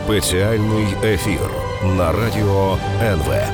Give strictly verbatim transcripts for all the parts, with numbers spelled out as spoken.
Спеціальний ефір на радіо ен ве.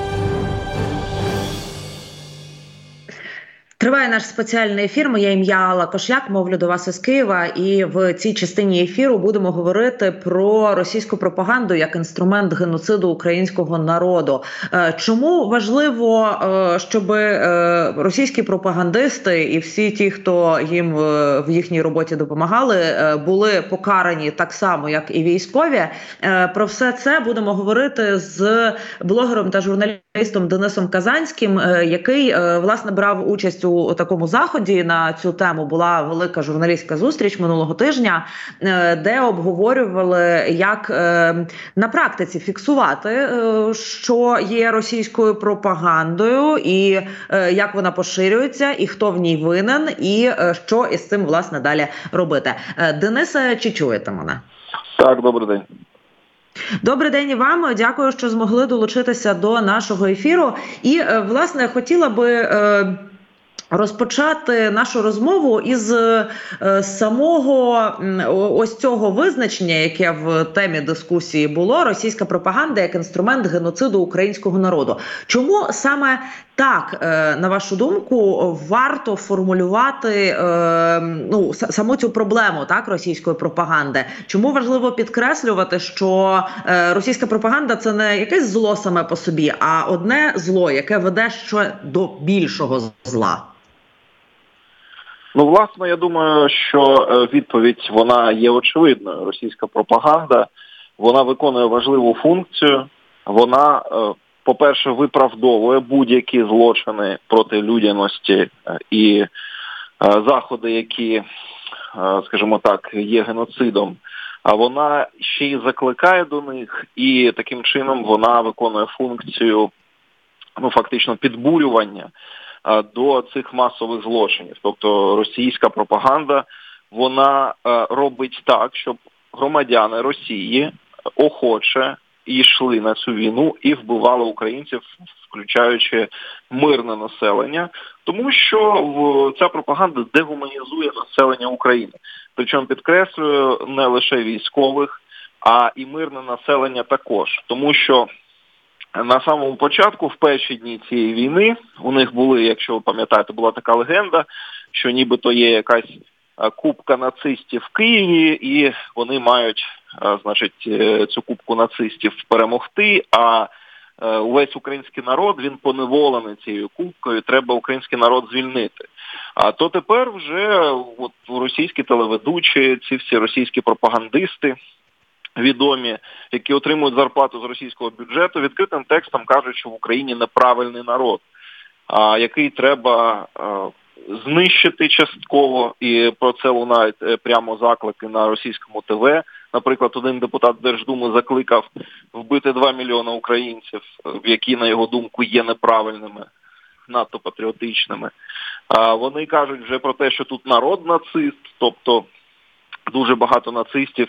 Триває наш спеціальний ефір. Моє ім'я Алла Кошляк, мовлю до вас із Києва. І в цій частині ефіру будемо говорити про російську пропаганду як інструмент геноциду українського народу. Чому важливо, щоб російські пропагандисти і всі ті, хто їм в їхній роботі допомагали, були покарані так само, як і військові? Про все це будемо говорити з блогером та журналістом Денисом Казанським, який, власне, брав участь у у такому заході. На цю тему була велика журналістська зустріч минулого тижня, де обговорювали, як на практиці фіксувати, що є російською пропагандою, і як вона поширюється, і хто в ній винен, і що із цим, власне, далі робити. Денисе, чи чуєте мене? Так, добрий день. Добрий день і вам. Дякую, що змогли долучитися до нашого ефіру. І, власне, хотіла би розпочати нашу розмову із е, самого ось цього визначення, яке в темі дискусії було: російська пропаганда як інструмент геноциду українського народу. Чому саме так, е, на вашу думку, варто формулювати е, ну, саму цю проблему, так, російської пропаганди? Чому важливо підкреслювати, що е, російська пропаганда – це не якесь зло саме по собі, а одне зло, яке веде ще до більшого зла? Ну, власне, я думаю, що відповідь, вона є очевидною. Російська пропаганда, вона виконує важливу функцію. Вона, по-перше, виправдовує будь-які злочини проти людяності і заходи, які, скажімо так, є геноцидом. А вона ще й закликає до них, і таким чином вона виконує функцію, ну, фактично, підбурювання до цих масових злочинів. Тобто російська пропаганда, вона робить так, щоб громадяни Росії охоче йшли на цю війну і вбивали українців, включаючи мирне населення, тому що ця пропаганда дегуманізує населення України. Причому, підкреслюю, не лише військових, а і мирне населення також. Тому що на самому початку, в перші дні цієї війни, у них були, якщо ви пам'ятаєте, була така легенда, що нібито є якась купка нацистів в Києві, і вони мають, значить, цю купку нацистів перемогти, а увесь український народ, він поневолений цією купкою, треба український народ звільнити. А то тепер вже от, російські телеведучі, ці всі російські пропагандисти, відомі, які отримують зарплату з російського бюджету, відкритим текстом кажуть, що в Україні неправильний народ, а, який треба а, знищити частково, і про це лунають прямо заклики на російському ТВ. Наприклад, один депутат Держдуми закликав вбити два мільйони українців, які, на його думку, є неправильними, надто патріотичними. А, вони кажуть вже про те, що тут народ нацист, тобто дуже багато нацистів,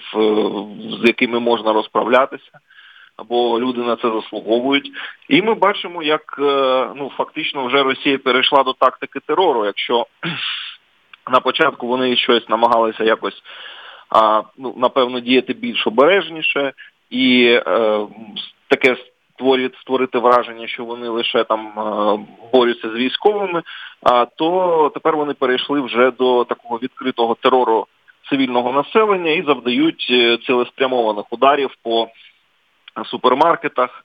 з якими можна розправлятися, або люди на це заслуговують. І ми бачимо, як, ну, фактично вже Росія перейшла до тактики терору. Якщо на початку вони щось намагалися якось, ну, напевно, діяти більш обережніше і е, таке створити, створити враження, що вони лише там борються з військовими, то тепер вони перейшли вже до такого відкритого терору цивільного населення і завдають цілеспрямованих ударів по супермаркетах,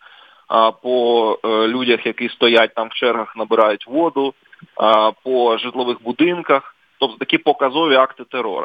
по людях, які стоять там в чергах, набирають воду, по житлових будинках. Тобто такі показові акти терору.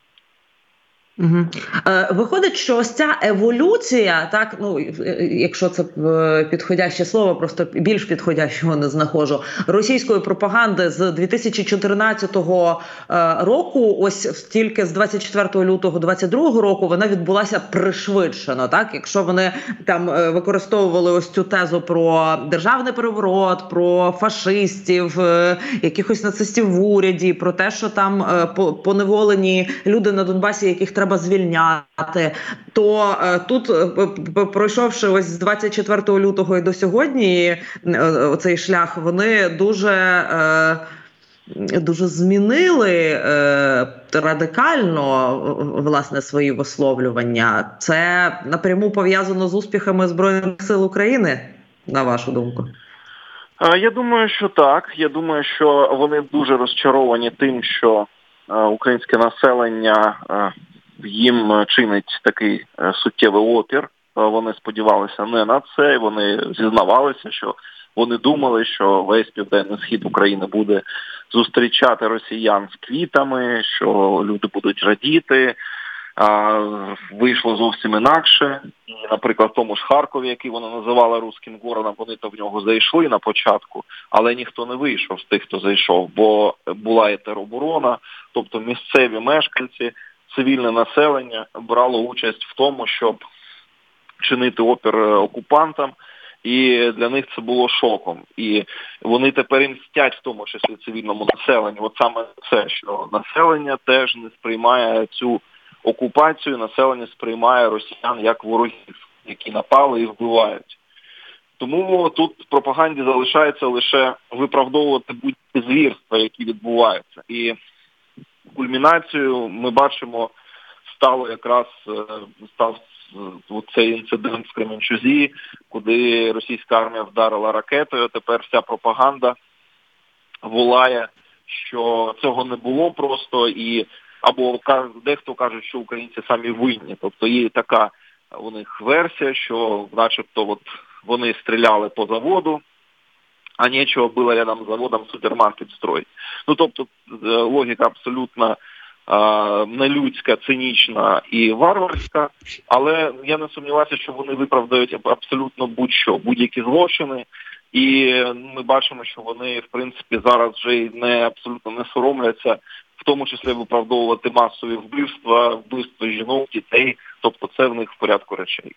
Угу. Е, виходить, що ось ця еволюція, так, ну, якщо це підходяще слово, просто більш підходящого не знаходжу, російської пропаганди з дві тисячі чотирнадцятого року, ось тільки з двадцять четвертого лютого двадцять другого року вона відбулася пришвидшено, так, якщо вони там використовували ось цю тезу про державний переворот, про фашистів, якихось нацистів в уряді, про те, що там поневолені люди на Донбасі, яких треба звільняти, то е, тут, е, пройшовши ось з двадцять четвертого лютого і до сьогодні е, оцей шлях, вони дуже, е, дуже змінили е, радикально, власне, свої висловлювання. Це напряму пов'язано з успіхами Збройних сил України, на вашу думку? Я думаю, що так. Я думаю, що вони дуже розчаровані тим, що українське населення їм чинить такий суттєвий опір. Вони сподівалися не на це, вони зізнавалися, що вони думали, що весь південний схід України буде зустрічати росіян з квітами, що люди будуть радіти. А, вийшло зовсім інакше. І, наприклад, в тому ж Харкові, який вони називали руським городом, вони то в нього зайшли на початку, але ніхто не вийшов з тих, хто зайшов, бо була і тероборона, тобто місцеві мешканці, цивільне населення брало участь в тому, щоб чинити опір окупантам, і для них це було шоком. І вони тепер і мстять, в тому числі цивільному населенню. От саме це, що населення теж не сприймає цю окупацію, населення сприймає росіян як ворогів, які напали і вбивають. Тому тут пропаганді залишається лише виправдовувати будь-які звірства, які відбуваються. І кульмінацією ми бачимо, стало якраз став цей інцидент в Кременчузі, куди російська армія вдарила ракетою. Тепер вся пропаганда волає, що цього не було просто, і або дехто каже, що українці самі винні. Тобто є така у них версія, що начебто от вони стріляли по заводу, а нічого було рядом з заводом супермаркет строїть. Ну, тобто логіка абсолютно а, нелюдська, цинічна і варварська, але я не сумніваюся, що вони виправдають абсолютно будь-що, будь-які злочини. І ми бачимо, що вони, в принципі, зараз вже не абсолютно не соромляться, в тому числі виправдовувати масові вбивства, вбивства жінок, дітей, тобто це в них в порядку речей.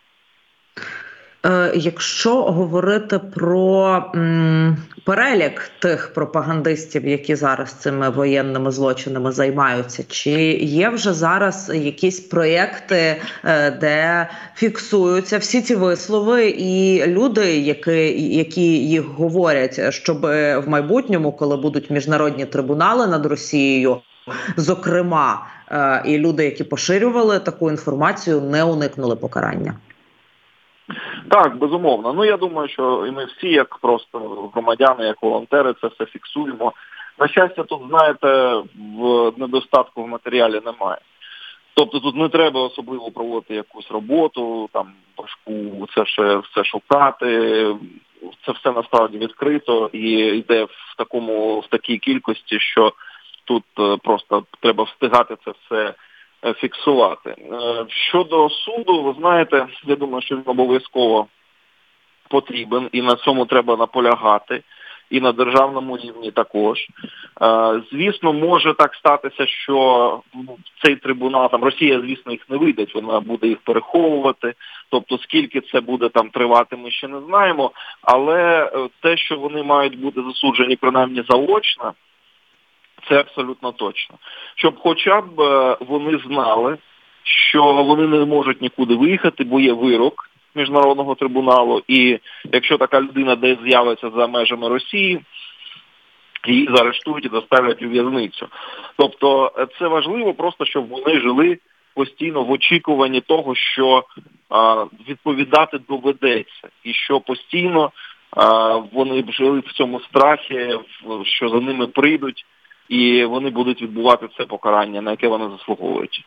Якщо говорити про м, перелік тих пропагандистів, які зараз цими воєнними злочинами займаються, чи є вже зараз якісь проєкти, де фіксуються всі ці вислови і люди, які, які їх говорять, щоб в майбутньому, коли будуть міжнародні трибунали над Росією, зокрема, і люди, які поширювали таку інформацію, не уникнули покарання? Так, безумовно. Ну, я думаю, що і ми всі, як просто громадяни, як волонтери, це все фіксуємо. На щастя, тут, знаєте, в недостатку в матеріалі немає. Тобто тут не треба особливо проводити якусь роботу, там, важку, це все, все шукати. Це все насправді відкрито і йде в такому, в такій кількості, що тут просто треба встигати це все фіксувати. Щодо суду, ви знаєте, я думаю, що він обов'язково потрібен, і на цьому треба наполягати, і на державному рівні також. Звісно, може так статися, що цей трибунал, там Росія, звісно, їх не видать, вона буде їх переховувати, тобто скільки це буде там тривати, ми ще не знаємо, але те, що вони мають бути засуджені принаймні заочно, це абсолютно точно. Щоб хоча б вони знали, що вони не можуть нікуди виїхати, бо є вирок міжнародного трибуналу, і якщо така людина десь з'явиться за межами Росії, її заарештують і доставлять у в'язницю. Тобто це важливо просто, щоб вони жили постійно в очікуванні того, що а, відповідати доведеться, і що постійно а, вони б жили в цьому страхі, що за ними прийдуть, і вони будуть відбувати це покарання, на яке вони заслуговують.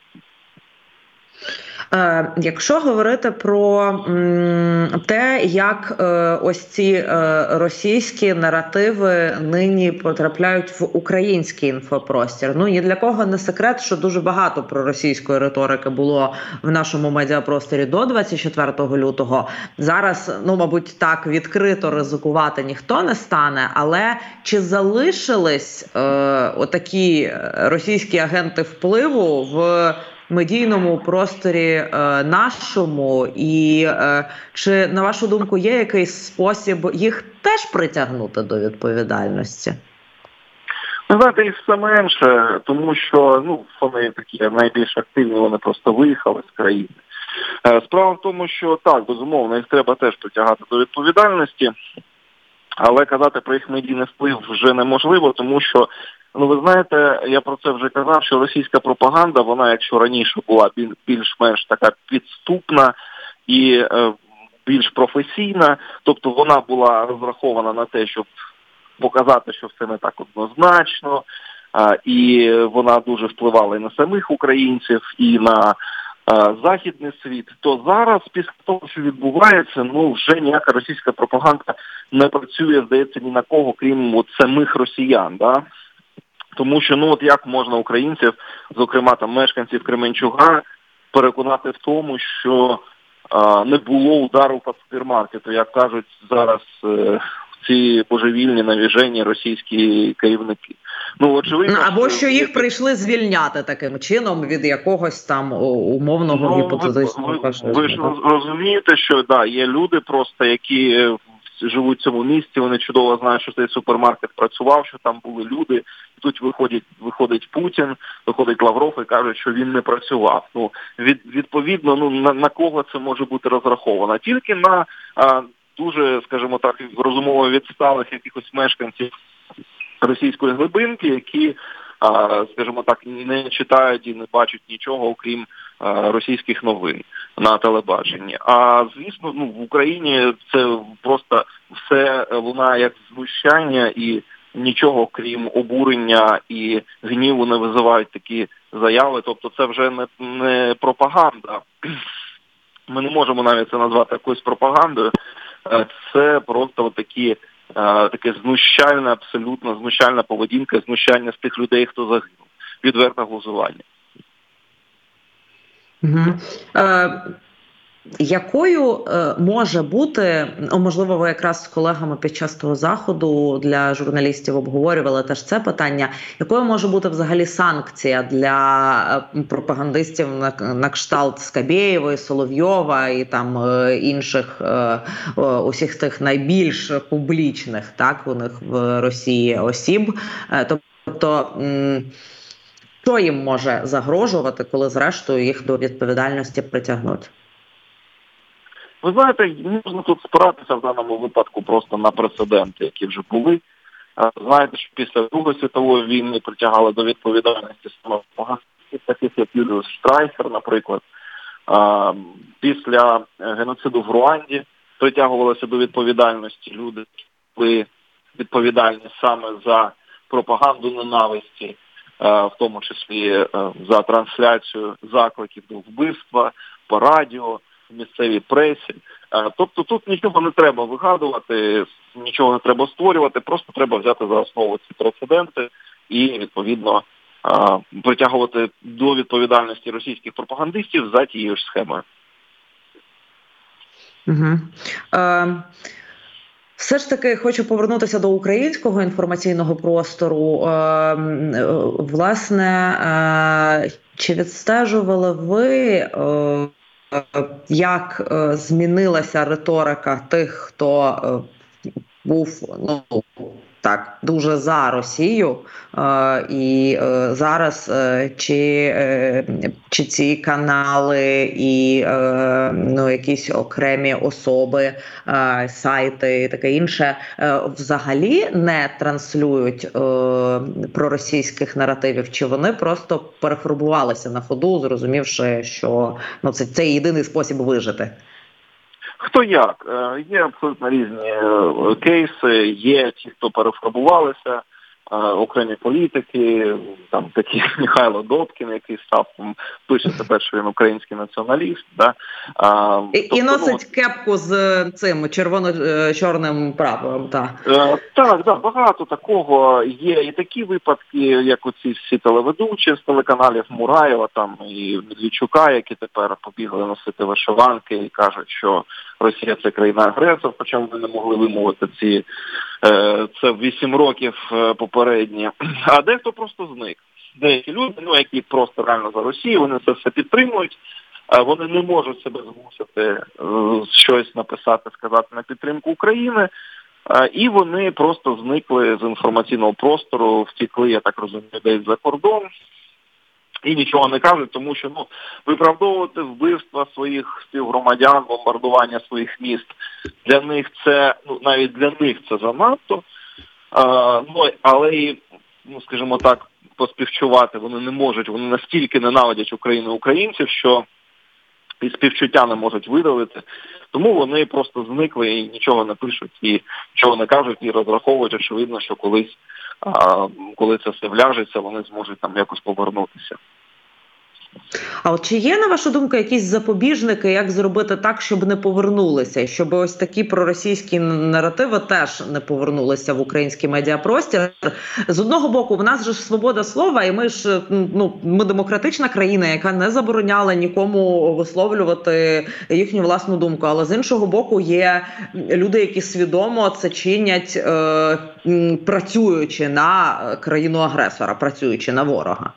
Е, якщо говорити про м, те, як е, ось ці е, російські наративи нині потрапляють в український інфопростір. Ну, ні для кого не секрет, що дуже багато проросійської риторики було в нашому медіапросторі до двадцять четвертого лютого. Зараз, ну, мабуть, так відкрито ризикувати ніхто не стане, але чи залишились е, отакі російські агенти впливу в медійному просторі е, нашому, і е, чи, на вашу думку, є якийсь спосіб їх теж притягнути до відповідальності? Ви знаєте, їх все менше, тому що ну, вони такі найбільш активні, вони просто виїхали з країни. Е, справа в тому, що так, безумовно, їх треба теж притягати до відповідальності, Але казати про їх медійний вплив вже неможливо, тому що, ну ви знаєте, я про це вже казав, що російська пропаганда, вона, якщо раніше була більш-менш така підступна і е, більш професійна, тобто вона була розрахована на те, щоб показати, що все не так однозначно, е, і вона дуже впливала і на самих українців, і на е, західний світ, то зараз, після того, що відбувається, ну вже ніяка російська пропаганда не працює, здається, ні на кого, крім от самих росіян, да? Тому що, ну от як можна українців, зокрема там мешканців Кременчуга, переконати в тому, що а, не було удару по супермаркету, як кажуть зараз е, ці божевільні навіжені російські керівники. Ну, очевидно, або що їх є... прийшли звільняти таким чином від якогось там умовного ну, гіпотетичного ви, фашизму. ви ж розумієте, що да, є люди просто, які живуть в цьому місті, вони чудово знають, що цей супермаркет працював, що там були люди. Тут виходить, виходить Путін, виходить Лавров і кажуть, що він не працював. Ну, від, відповідно, ну на, на кого це може бути розраховано? Тільки на а, дуже, скажімо так, розумово відсталих якихось мешканців російської глибинки, які, а, скажімо так, не читають і не бачать нічого, окрім а, російських новин на телебаченні. А, звісно, ну, в Україні це просто все лунає як знущання і нічого, крім обурення і гніву, не визивають такі заяви. Тобто це вже не, не пропаганда. Ми не можемо навіть це назвати якоюсь пропагандою. Це просто такі, таке знущальне, абсолютно знущальна поведінка, знущання з тих людей, хто загинув. Відверте глузування. Угу. Е, якою е, може бути, о, можливо, ви якраз з колегами під час того заходу для журналістів обговорювали теж це питання, якою може бути взагалі санкція для е, пропагандистів на, на кшталт Скабєєвої, Соловйова і там е, інших, е, е, усіх тих найбільш публічних, так, у них в Росії осіб, е, тобто м, що їм може загрожувати, коли зрештою їх до відповідальності притягнуть? Ви знаєте, можна тут спиратися в даному випадку просто на прецеденти, які вже були. Знаєте, що після Другої світової війни притягали до відповідальності саме таких, як Юліус Штрайхер, наприклад. Після геноциду в Руанді притягувалися до відповідальності люди, які були відповідальні саме за пропаганду ненависті, в тому числі за трансляцію закликів до вбивства по радіо, в місцевій пресі. Тобто тут нічого не треба вигадувати, нічого не треба створювати, просто треба взяти за основу ці прецеденти і, відповідно, притягувати до відповідальності російських пропагандистів за тією ж схемою. Угу. Е, все ж таки хочу повернутися до українського інформаційного простору. Е, власне, е, чи відстежували ви, е, як е, змінилася риторика тих, хто е, був, ну, так, дуже за Росію, е, і е, зараз е, чи, е, чи ці канали і е, ну, якісь окремі особи, е, сайти і таке інше е, взагалі не транслюють е, проросійських наративів, чи вони просто перефарбувалися на ходу, зрозумівши, що ну, це, це єдиний спосіб вижити? Хто як? Є абсолютно різні кейси, є ті, хто перефарбувалися, окремі політики, там такі Михайло Добкін, який став, пише тепер, що він український націоналіст. Да? А, і, тобто, і носить ну, кепку з цим червоно-чорним прапором. Так, так, да, багато такого. Є і такі випадки, як оці всі телеведучі з телеканалів Мураєва там, і Медведчука, які тепер побігли носити вишиванки і кажуть, що Росія – це країна-агресор, хоча вони не могли вимовити ці, це вісім років попередні. А дехто просто зник. Деякі люди, ну, які просто реально за Росію, вони це все підтримують, вони не можуть себе змусити щось написати, сказати на підтримку України, і вони просто зникли з інформаційного простору, втекли, я так розумію, десь за кордон. і нічого не кажуть, тому що ну виправдовувати вбивства своїх співгромадян, бомбардування своїх міст, для них це, ну навіть для них це занадто. А, ну, але і, ну скажімо так, поспівчувати вони не можуть, вони настільки ненавидять Україну і українців, що і співчуття не можуть видавити. Тому вони просто зникли і нічого не пишуть, і нічого не кажуть, і розраховують, очевидно, що колись, а, коли це все вляжеться, вони зможуть там якось повернутися. А от чи є, на вашу думку, якісь запобіжники, як зробити так, щоб не повернулися, щоб ось такі проросійські наративи теж не повернулися в український медіапростір? З одного боку, в нас же ж свобода слова, і ми ж, ну, ми демократична країна, яка не забороняла нікому висловлювати їхню власну думку, але з іншого боку є люди, які свідомо це чинять, е, працюючи на країну-агресора, працюючи на ворога.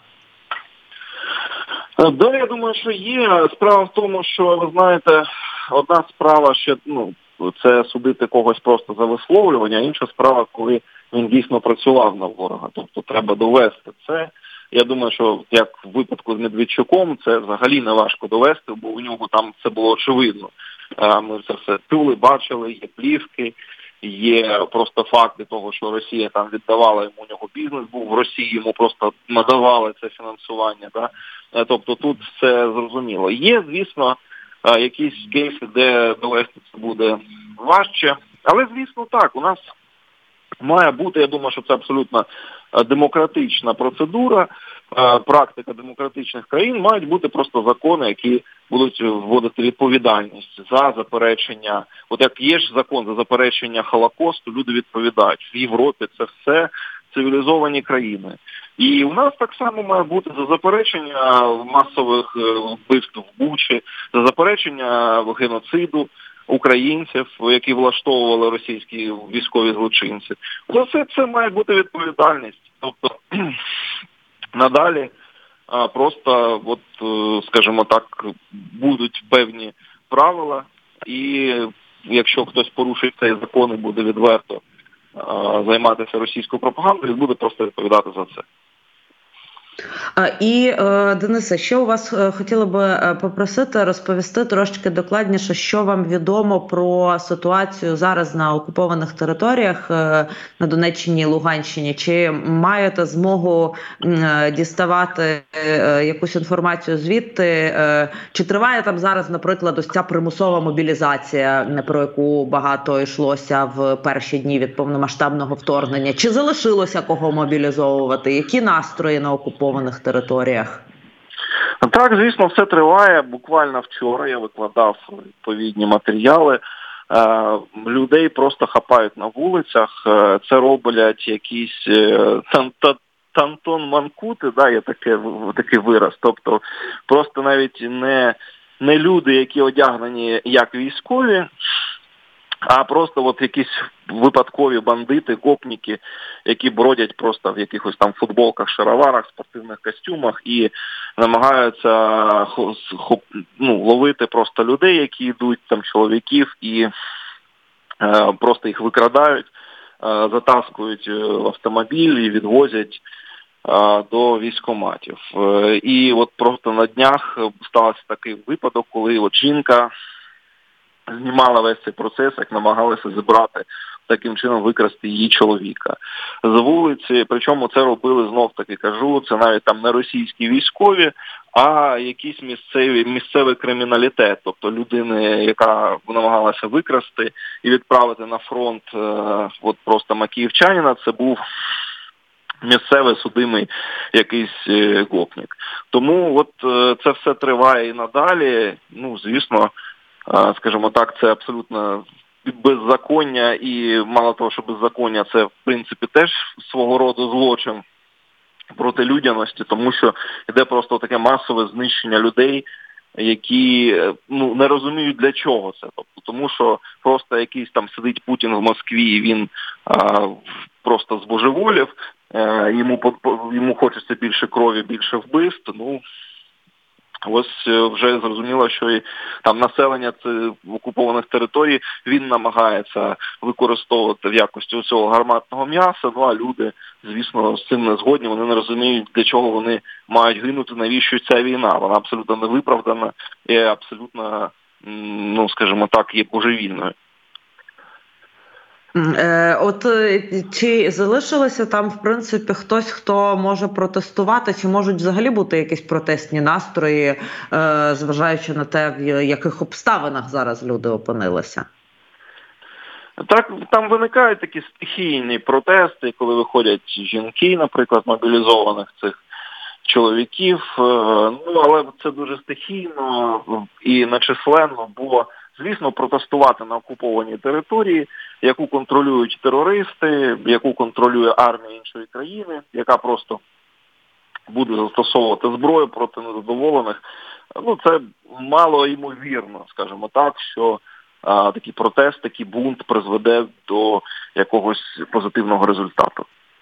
Да, я думаю, що є. Справа в тому, що, ви знаєте, одна справа ще, ну, це судити когось просто за висловлювання, а інша справа, коли він дійсно працював на ворога. Тобто треба довести це. Я думаю, що як в випадку з Медведчуком, це взагалі не важко довести, бо у нього там це було очевидно. Ми це все чули, бачили, є плівки, є просто факти того, що Росія там віддавала йому, у нього бізнес був в Росії, йому просто надавали це фінансування. Да? Тобто тут все зрозуміло. Є, звісно, якісь кейси, де довести це буде важче, але, звісно, так, у нас має бути, я думаю, що це абсолютно демократична процедура, практика демократичних країн, мають бути просто закони, які будуть вводити відповідальність за заперечення. От як є ж закон за заперечення Холокосту, люди відповідають. В Європі це все цивілізовані країни. І у нас так само має бути за заперечення масових вбивств в Бучі, за заперечення геноциду українців, які влаштовували російські військові злочинці. За все це має бути відповідальність. Тобто надалі просто, от, скажімо так, будуть певні правила, і якщо хтось порушить цей закон і буде відверто займатися російською пропагандою, він буде просто відповідати за це. І, Денисе, ще у вас хотіла би попросити розповісти трошки докладніше, що вам відомо про ситуацію зараз на окупованих територіях на Донеччині і Луганщині. Чи маєте змогу діставати якусь інформацію звідти? Чи триває там зараз, наприклад, ось ця примусова мобілізація, про яку багато йшлося в перші дні від повномасштабного вторгнення? Чи залишилося кого мобілізовувати? Які настрої на окупованих територіях? Так, звісно, все триває. Буквально вчора я викладав відповідні матеріали. Е, людей просто хапають на вулицях. Е, це роблять якісь е, тантон-манкути, да, є таке, такий вираз. Тобто просто навіть не, не люди, які одягнені як військові, а просто от якісь випадкові бандити, гопніки, які бродять просто в якихось там футболках, шароварах, спортивних костюмах і намагаються ну, ловити просто людей, які йдуть, там чоловіків, і е, просто їх викрадають, е, затаскують в автомобіль і відвозять е, до військкоматів. Е, і от просто на днях стався такий випадок, коли от жінка знімала весь цей процес, як намагалися зібрати, таким чином викрасти її чоловіка з вулиці. Причому це робили, знов-таки кажу, це навіть там не російські військові, а якийсь місцевий, місцевий криміналітет. Тобто людини, яка намагалася викрасти і відправити на фронт е, от просто макіївчанина, це був місцевий судимий якийсь е, гопник. Тому от е, це все триває і надалі. Ну, звісно, скажімо так, це абсолютно беззаконня, і мало того, що беззаконня, це в принципі теж свого роду злочин проти людяності, тому що йде просто таке масове знищення людей, які ну, не розуміють, для чого це. Тобто, тому що просто якийсь там сидить Путін в Москві, і він а, просто збожеволів, а, йому, йому хочеться більше крові, більше вбивств, ну, Ось вже зрозуміло, що і там населення цих окупованих територій він намагається використовувати в якості цього гарматного м'яса, ну а люди, звісно, з цим не згодні, вони не розуміють, для чого вони мають гинути, навіщо ця війна. Вона абсолютно невиправдана і абсолютно, ну скажімо так, є божевільною. От чи залишилося там, в принципі, хтось, хто може протестувати, чи можуть взагалі бути якісь протестні настрої, зважаючи на те, в яких обставинах зараз люди опинилися? Так, там виникають такі стихійні протести, коли виходять жінки, наприклад, мобілізованих цих чоловіків, ну, але це дуже стихійно і нечисленно, бо, звісно, протестувати на окупованій території, яку контролюють терористи, яку контролює армія іншої країни, яка просто буде застосовувати зброю проти незадоволених, ну, це мало ймовірно, скажімо так, що а, такий протест, такий бунт призведе до якогось позитивного результату.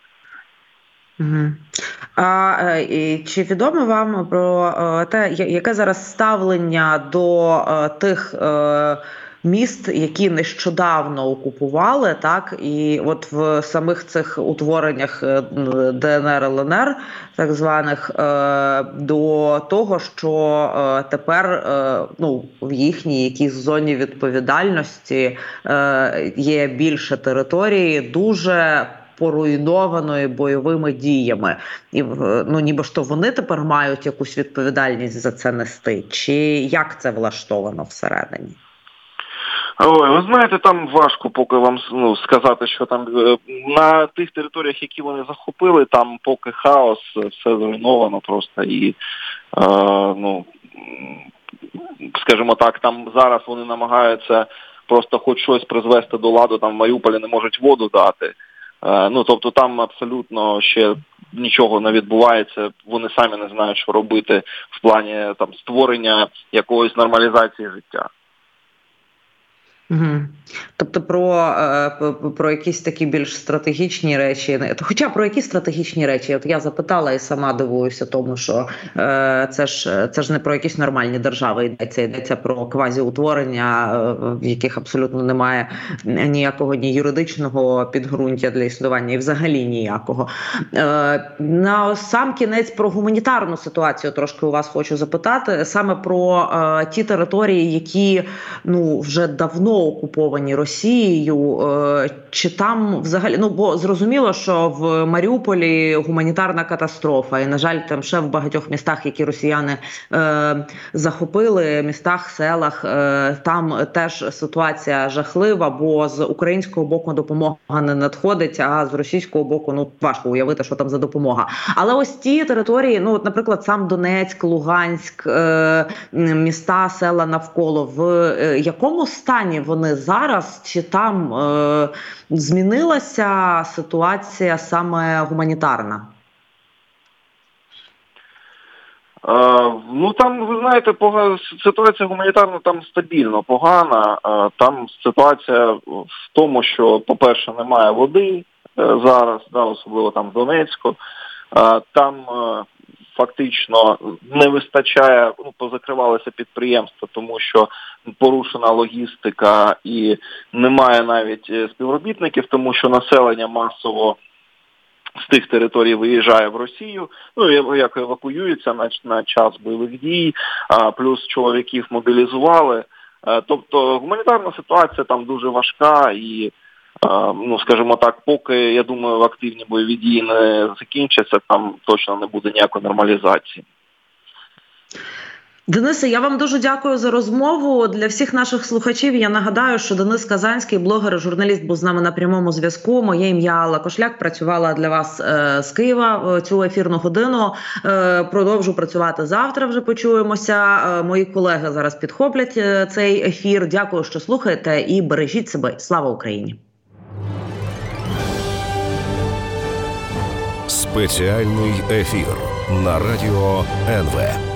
Угу. А і чи відомо вам про те, яке зараз ставлення до тих міст, які нещодавно окупували, так, і от в самих цих утвореннях ДНР, ЛНР, так званих, до того, що тепер, ну, в їхній якійсь зоні відповідальності є більше території, дуже поруйнованої бойовими діями. І, ну, ніби ж то вони тепер мають якусь відповідальність за це нести? Чи як це влаштовано всередині? Ой, ви знаєте, там важко поки вам, ну, сказати, що там на тих територіях, які вони захопили, там поки хаос, все зруйновано просто і, е, ну, скажімо так, там зараз вони намагаються просто хоч щось призвести до ладу, там в Маріуполі не можуть воду дати. Е, ну, тобто там абсолютно ще нічого не відбувається, вони самі не знають, що робити в плані там створення якоїсь нормалізації життя. Угу. Тобто про, про якісь такі більш стратегічні речі, хоча про які стратегічні речі, от я запитала і сама дивуюся тому, що е, це ж це ж не про якісь нормальні держави йдеться, йдеться про квазіутворення, в яких абсолютно немає ніякого ні юридичного підґрунтя для існування і взагалі ніякого. Е, на сам кінець про гуманітарну ситуацію трошки у вас хочу запитати, саме про е, ті території, які, ну, вже давно окуповані Росією, чи там взагалі, ну, бо зрозуміло, що в Маріуполі гуманітарна катастрофа, і, на жаль, там ще в багатьох містах, які росіяни е, захопили, містах, селах, е, там теж ситуація жахлива, бо з українського боку допомога не надходить, а з російського боку, ну, важко уявити, що там за допомога. Але ось ті території, ну, от, наприклад, сам Донецьк, Луганськ, е, міста, села навколо, в е, якому стані вони зараз, чи там е, змінилася ситуація саме гуманітарна? Е, ну там, ви знаєте, погана, ситуація гуманітарна там стабільно погана. Е, там ситуація в тому, що, по-перше, немає води е, зараз, да, особливо там в Донецьку. Е, там е, фактично не вистачає, ну, позакривалися підприємства, тому що порушена логістика і немає навіть співробітників, тому що населення масово з тих територій виїжджає в Росію, ну, як евакуюється на, на час бойових дій, а, плюс чоловіків мобілізували. А, тобто гуманітарна ситуація там дуже важка і, а, ну, скажімо так, поки, я думаю, активні бойові дії не закінчаться, там точно не буде ніякої нормалізації. Денисе, я вам дуже дякую за розмову. Для всіх наших слухачів я нагадаю, що Денис Казанський, блогер і журналіст, був з нами на прямому зв'язку. Моє ім'я Алла Кошляк, працювала для вас е, з Києва цю ефірну годину. Е, продовжу працювати завтра, вже почуємося. Е, мої колеги зараз підхоплять е, цей ефір. Дякую, що слухаєте, і бережіть себе. Слава Україні! Спеціальний ефір на радіо ен ве.